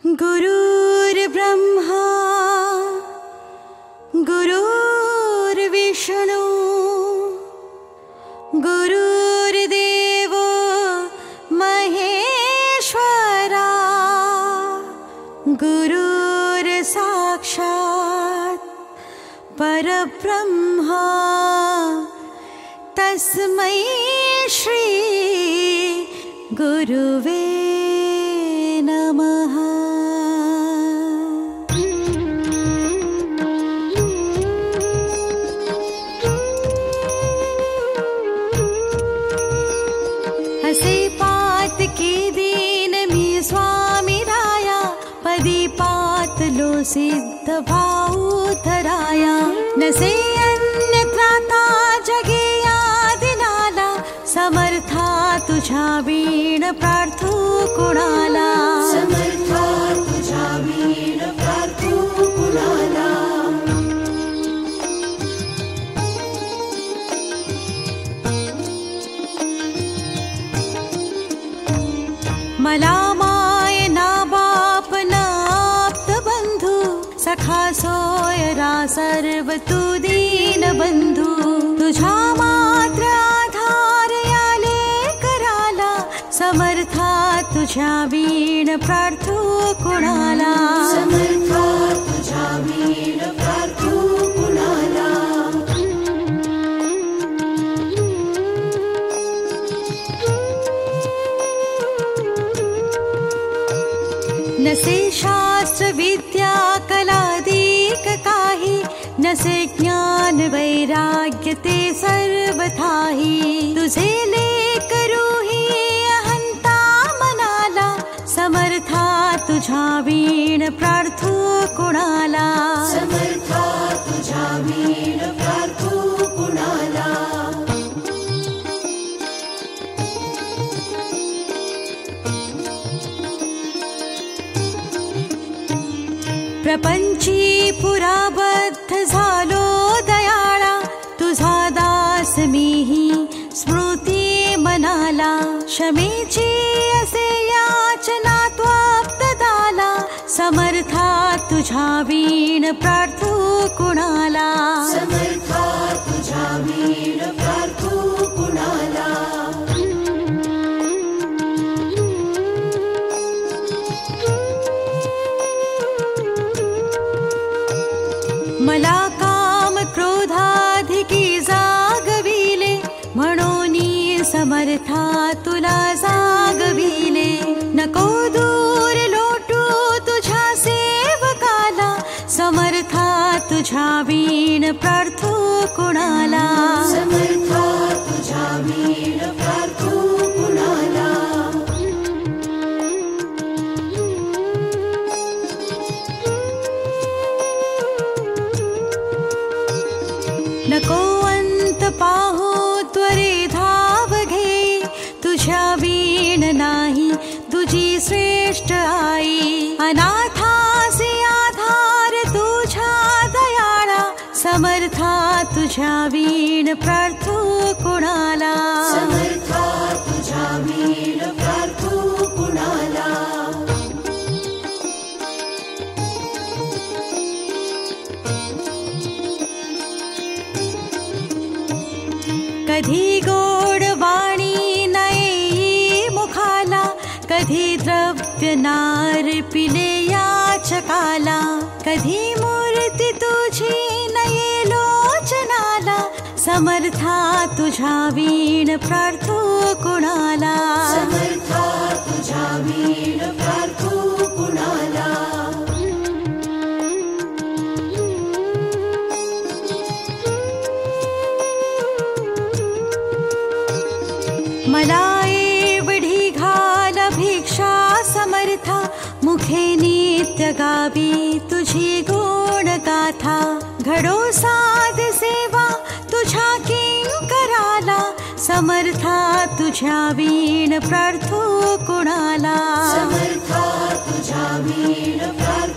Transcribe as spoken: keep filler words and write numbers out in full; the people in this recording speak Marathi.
गुरुर्ब्रह्मा गुरुर्विष्णु गुरुर्देवो महेश्वरा गुरुर्साक्षात् परब्रह्मा तस्मै श्री गुरुवे नमः। हसे पात के दीन में स्वामी राया, पदी पात लो सिद्ध भाऊ धराया। नसे अन्य त्राता जगे आदिनाला, समर्था तुझा वीण प्रार्थू कुणाला। समर्था तुझा वीण प्रार्थू कुणाला। मला माय ना बाप ना आप्त बंधू, सखा सोयरा सर्व तू दीन बंधू। तुझा मात्र आधार याले कराला, समर्था तुझा वीण प्रार्थू कुणाला। समर्था तुझा वीण प्रार्थू कुणाला। नसे शास्त्र विद्या कलादीक काही, नसे ज्ञान वैराग्य ते सर्वथाही। तुझे लेक रूही अहंता मनाला, समर्था तुझा वीण प्रार्थू कुणाला। समर्था तुझा वीण प्रार्थू कुणाला। प्रपंची पुराबद्ध झालो दयाळा, तुझा दास मीही स्मृती मनाला। क्षमेची असे याचना त्वप्त दाला, समर्था तुझा वीण प्रार्थू कुणाला। समर्था तुझा वीण प्रार्थू कुणाला। मला काम क्रोधाधिकी जागविले, म्हणूनी समर्था तुला जागविले। नको दूर लोटू तुझ्या सेवकाला, समर्था तुझा वीण प्रार्थू कुणाला। समर्था तुझा वीण प्रार्थू कुणाला। नको अंत पाहू त्वरे धाव घे, तुझ्या वीण नाही तुझी श्रेष्ठ आई। अनाथासी आधार तुझा दयाळा, समर्था तुझ्या वीण प्रार्थू कुणाला। समर्था तुझा वीण प्रार्थू कुणाला। कधी गोड वाणी नये मुखाला, कधी द्रव्य नार पिले याचकाला। कधी मूर्ती तुझी नये लोचनाला, समर्था तुझा वीण प्रार्थू कुणाला। समर्था तुझा वीण प्रार्थू कुणाला। मला एवढी घाल भिक्षा समर्था, मुखे नित्य गावी तुझी गुण गाथा। घडो साध सेवा तुझ्या किंकराला, समर्था तुझ्या वीण प्रार्थू कुणाला। समर्था तुझा वीण प्रार्थू